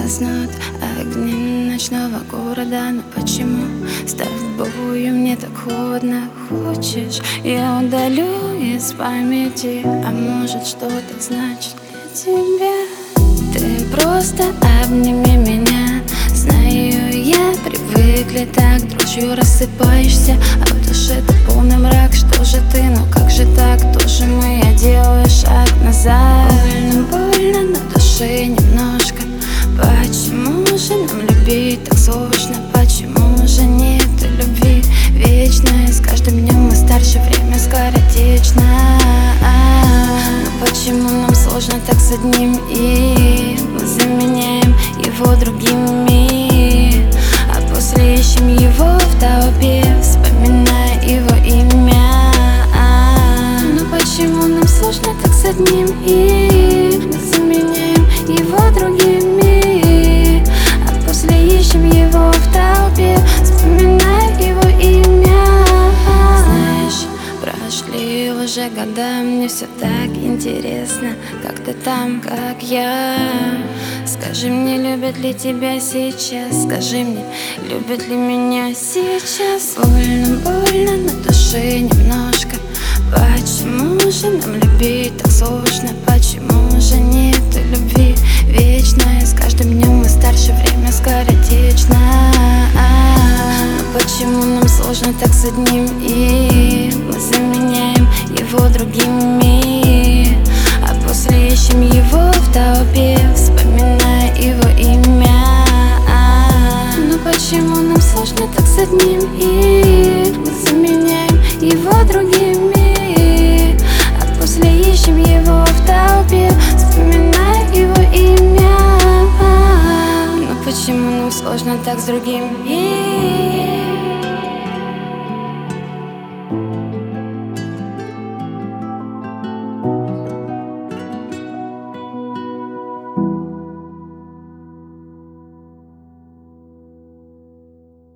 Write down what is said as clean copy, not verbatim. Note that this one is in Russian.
гаснут огни ночного города. Но почему с тобою мне так холодно? Хочешь, я удалю из памяти, а может что-то значит для тебя? Ты просто обними меня. Знаю, я привыкли так, дрожью рассыпаешься, а в душе ты полный мрак. Что же ты, ну как же так? Тоже мы, я делаю шаг назад. Больно, больно на душе немножко. Почему же нам любить так сложно? Почему же нет любви вечной? С каждым днем мы старше, время скоротечно. Но почему нам сложно так с одним, и мы заменяем его другими, а после ищем его в толпе, вспоминая его имя. Но почему нам сложно так с одним, и мы заменяем его другими, а после ищем его в толпе, вспоминая его имя. Знаешь, прошли уже года, мне все так интересно, как ты там, как я. Скажи мне, любят ли тебя сейчас? Скажи мне, любят ли меня сейчас? Больно, больно на душе немножко. Почему же нам любить так сложно? Почему же нет любви вечной? С каждым днем мы старше, время скоротечно. Но почему нам сложно так с одним, и мы заменяем его другими, а после ищем его в толпе, вспоминая его имя. Но почему нам сложно так с одним, и мы заменяем его другими, а после ищем его в толпе, вспоминая его имя. Но почему нам сложно так с другим?